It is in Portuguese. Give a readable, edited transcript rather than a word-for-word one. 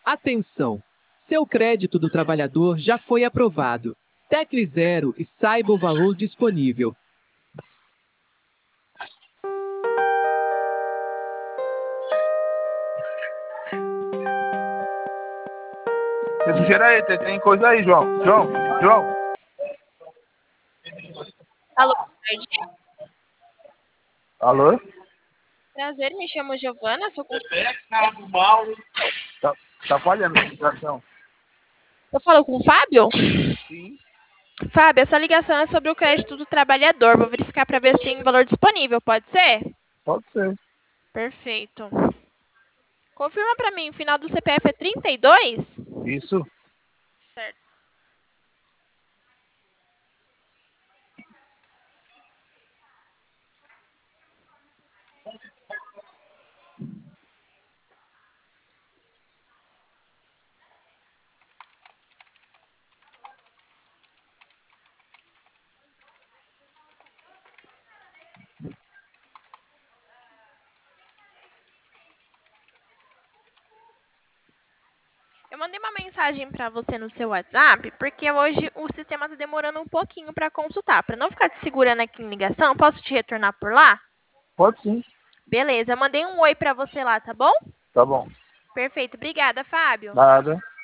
Atenção! Seu crédito do trabalhador já foi aprovado. Tecle 0 e saiba o valor disponível. Refrigera aí, tem coisa aí, João. João. Alô, boa tarde. Alô? Prazer, me chamo Giovana, sou com... Tá falhando a ligação. Eu falo com o Fábio? Sim. Fábio, essa ligação é sobre o crédito do trabalhador. Vou verificar para ver se tem valor disponível, pode ser? Pode ser. Perfeito. Confirma para mim, o final do CPF é 32? Isso. Certo. Eu mandei uma mensagem para você no seu WhatsApp, porque hoje o sistema está demorando um pouquinho para consultar. Para não ficar te segurando aqui em ligação, posso te retornar por lá? Pode sim. Beleza, eu mandei um oi para você lá, tá bom? Tá bom. Perfeito, obrigada, Fábio. Nada.